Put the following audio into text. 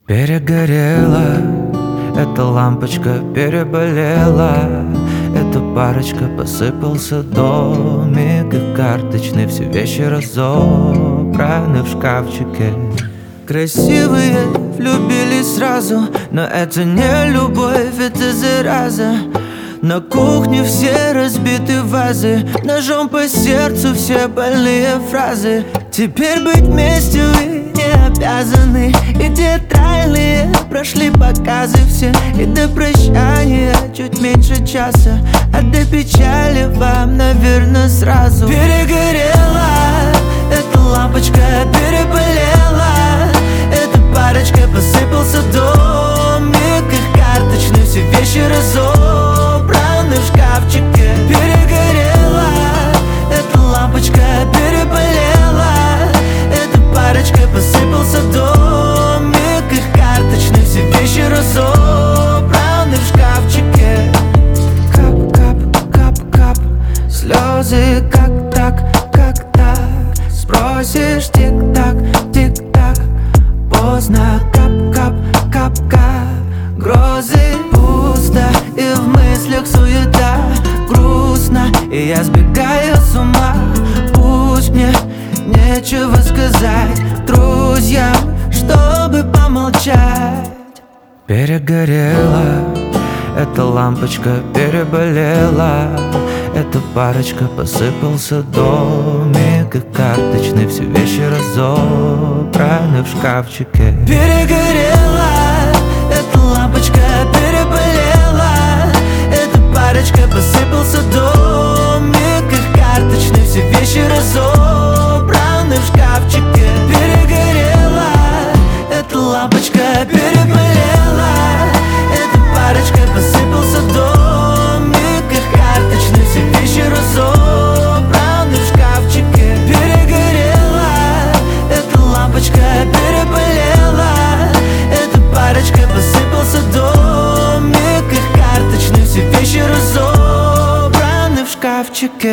Перегорела, эта лампочка переболела, эта парочка посыпался домик, и карточный, все вещи разобраны в шкафчике. Красивые влюбились сразу, но это не любовь, это зараза. На кухне все разбиты вазы, ножом по сердцу все больные фразы. Теперь быть вместе вы не обязаны, и театральные прошли показы все. И до прощания чуть меньше часа, а до печали вам, наверное, сразу. Перегорела, эта лампочка переболела, эта парочка посыпался домик, их карточный, все вещи разобраны в шкафчике. Перегорела, эта лампочка переболела, эта парочка посыпался домик, их карточный, все вещи разобраны в шкафчике. Кап, кап, кап, кап, слезы как так, спросишь тик-так, тик-так, поздно, кап, кап, кап, кап, грозы. Пусто и в мыслях суета, грустно, и я сбегаю с ума. Пусть мне нечего сказать друзьям, чтобы помолчать. Перегорела, эта лампочка переболела, эта парочка посыпался домик, и карточный, все вещи разобраны в шкафчике. Перегорела, эта лампочка переболела, эта парочка посыпался домик, их карточный, все вещи разобраны в шкафчике. Перегорела, эта лампочка переболела, эта парочка посыпался домик, их карточный, все вещи разобраны в шкафчике. Перегорела, эта лампочка переболела, эта парочка посыпался домик, их карточный, все вещи разобраны в шкафчике.